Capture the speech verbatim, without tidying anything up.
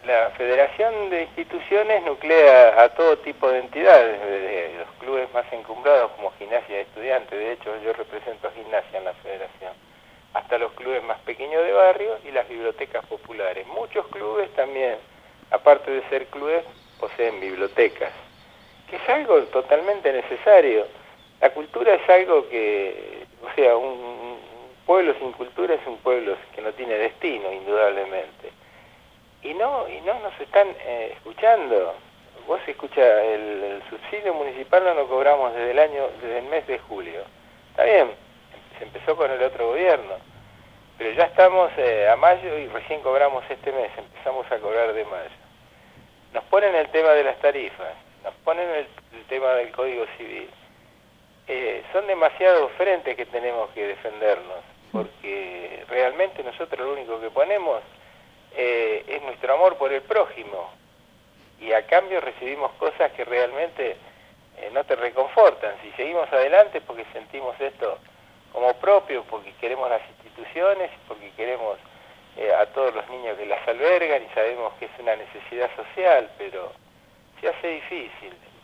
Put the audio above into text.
La Federación de Instituciones nuclea a todo tipo de entidades, desde los clubes más encumbrados como Gimnasia de Estudiantes, de hecho yo represento a Gimnasia en la Federación, hasta los clubes más pequeños de barrio y las bibliotecas populares. Muchos clubes también, aparte de ser clubes, poseen bibliotecas, que es algo totalmente necesario. La cultura es algo que, o sea, un pueblo sin cultura es un pueblo que no tiene destino, indudablemente. Y no, y no nos están eh, escuchando. Vos escuchás, el, el subsidio municipal no lo cobramos desde el año, desde el mes de julio. Está bien, se empezó con el otro gobierno, pero ya estamos eh, a mayo y recién cobramos este mes, empezamos a cobrar de mayo. Nos ponen el tema de las tarifas, nos ponen el, el tema del Código Civil. Eh, son demasiados frentes que tenemos que defendernos, porque realmente nosotros lo único que ponemos Eh, es nuestro amor por el prójimo, y a cambio recibimos cosas que realmente eh, no te reconfortan. Si seguimos adelante es porque sentimos esto como propio, porque queremos las instituciones, porque queremos eh, a todos los niños que las albergan y sabemos que es una necesidad social, pero se hace difícil.